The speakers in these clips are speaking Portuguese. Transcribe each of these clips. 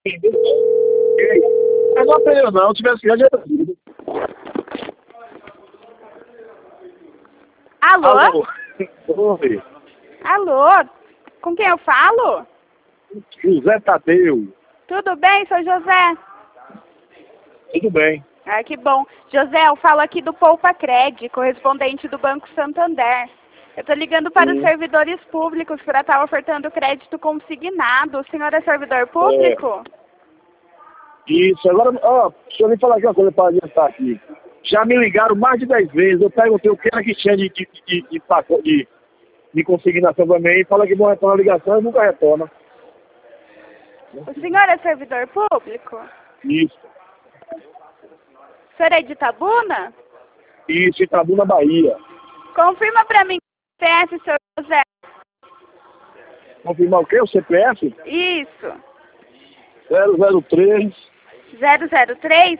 Mas não aprendeu não, se tivesse já tinha sido. Alô? Alô? Oi. Alô? Com quem eu falo? José Tadeu. Tudo bem, seu José? Tudo bem. Ah, que bom. José, eu falo aqui do Poupa Cred, correspondente do Banco Santander. Eu tô ligando para os servidores públicos para estar ofertando crédito consignado. O senhor é servidor público? Isso, agora, deixa eu lhe falar aqui uma coisa para adiantar aqui. Já me ligaram mais de 10 vezes, eu perguntei o que era que tinha de consignação também, e fala que vão retornar a ligação e nunca retorna. O senhor é servidor público? Isso. O senhor é de Itabuna? Isso, Itabuna, Bahia. Confirma para mim o CPF, seu José. Confirmar o quê? O CPF? Isso. 003 003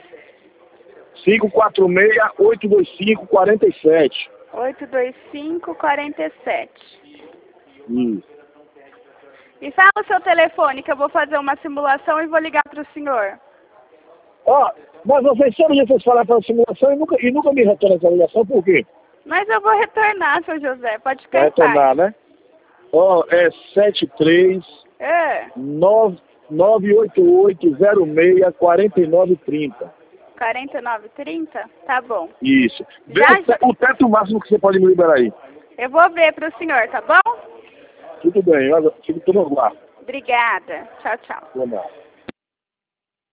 546 825 47. 825 47. Isso. E fala o seu telefone que eu vou fazer uma simulação e vou ligar para o senhor. Mas vocês sabem que vocês falaram para a simulação e nunca me retornam essa ligação, por quê? Mas eu vou retornar, seu José. Pode ficar Vai em paz. retornar, né? É 73 988 06 49 30. 49,30? Tá bom. Isso. Vê Já. o teto máximo que você pode me liberar aí. Eu vou ver para o senhor, tá bom? Tudo bem, fico tudo no guarda. Obrigada. Tchau, tchau. Vamos lá.